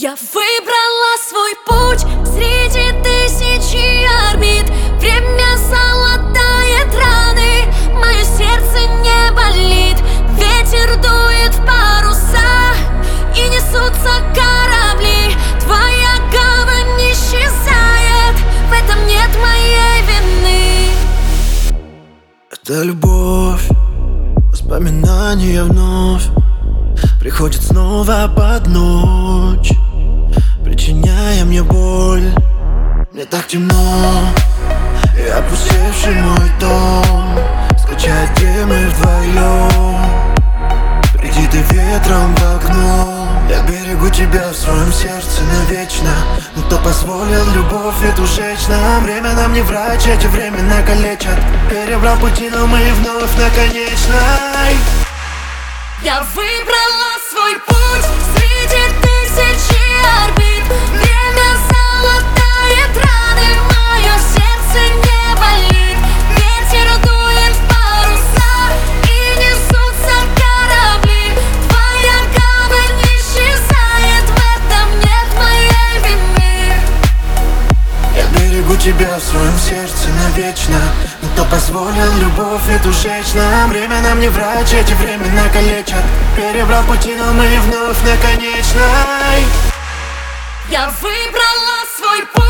Я выбрала свой путь среди тысячи орбит. Время залатает раны, мое сердце не болит. Ветер дует в паруса, и несутся корабли. Твоя гавань исчезает, в этом нет моей вины. Это любовь, воспоминания вновь приходят снова под ночь, причиняя мне боль. Мне так темно, и опустевший мой дом. Скучать, где мы вдвоем, приди ты ветром в окно. Я берегу тебя в своем сердце навечно, но кто позволил любовь эту жечь нам? Время нам не врач, эти времена калечат. Перебрал пути, но мы вновь на конечной. Я выбрала свой путь среди тысячи орбит. Время залатает раны, мое сердце не болит. Ветер дует в паруса, и несутся корабли. Твоя гавань исчезает, в этом нет моей вины. Я берегу тебя в своем сердце навечно, но кто позволил любовь эту жечь нам? Время нам не врач, эти времена калечат. Перебрал пути, но мы вновь на конечной. Я выбрала свой путь.